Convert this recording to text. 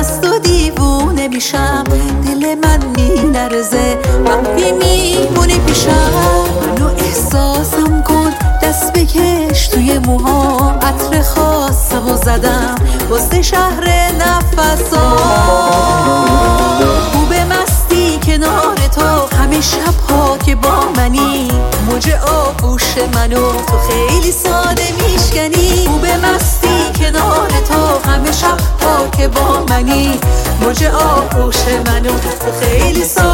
مست و دیوونه میشم، دل من میلرزه وقتی میمونی پیشم. منو احساسم کن، دست بکش توی موهام، عطر خاصم و زدم واسه شهر نفسام. خوب مستی کنار تو، همه شبها که با منی، موج آغوش منو تو خیلی ساده میشکنی. خوب مستی کنار تو، همه شبها که با منی، موج آغوش منو تو خیلی ساده